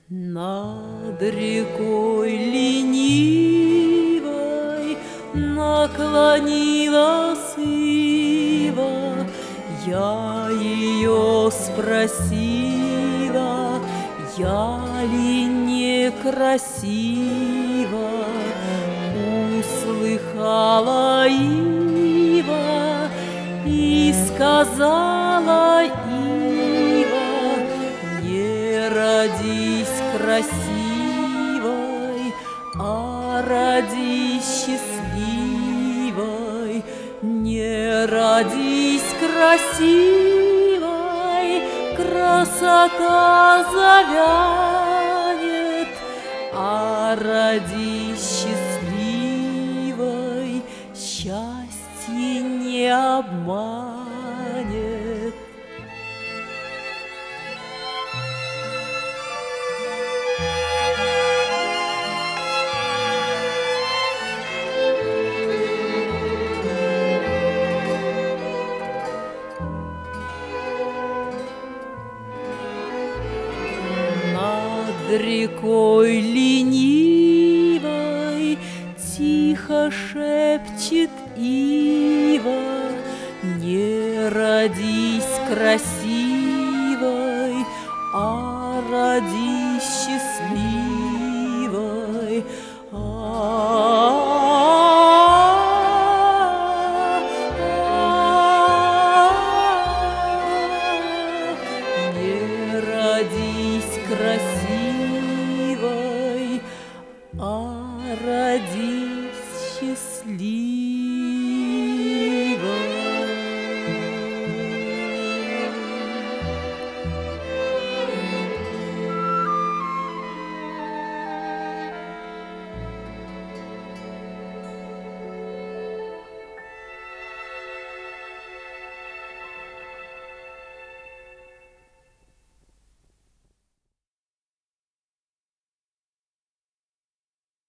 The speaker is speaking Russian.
Над рекой ленивой наклонилась ива. Я ее спросила, я ли некрасива. Услыхала ива и сказала ива: не родись красивой, а родись счастливой. Не родись красивой, красота завянет, а родись счастливой, счастье не обманет. Над рекой ленивой тихо шепчет ива: не родись красивой, а родись счастливой. Не родись красивой, а родись счастливой.